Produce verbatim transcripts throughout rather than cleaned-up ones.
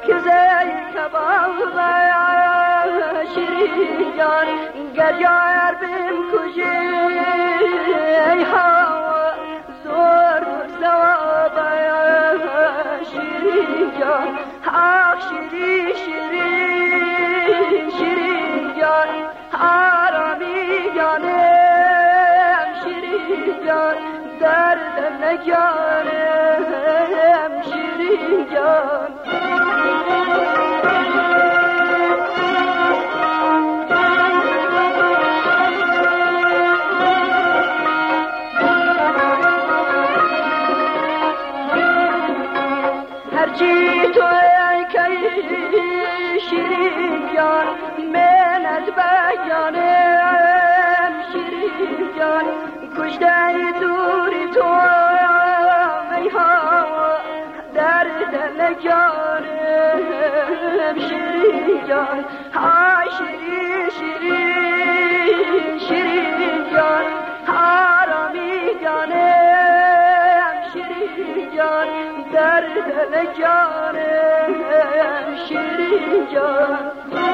که زی کباب شیرین جان گریار بیم کجی ای هوا زور سواب شیرین جان آخ شیرین شیرین شیرین جان آرامی جانم شیرین جان درد نجانم شیرین جان هرچی تو ای که شیرین جان من از بجانم شیرین جان کشته دوری تو ای هوا درد نجانم شیرین جان آی شیرین شیرین شیرین جان آرامی جانم شیرین جان درد نجانم شیرین جان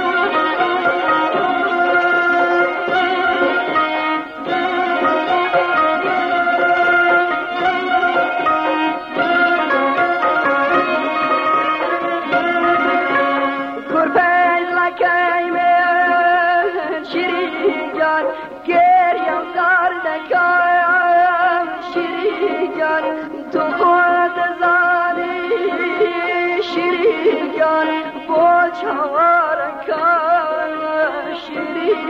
گریم دردکم شیرین جان تو خود زانی شیرین جان با چوارکم شیرین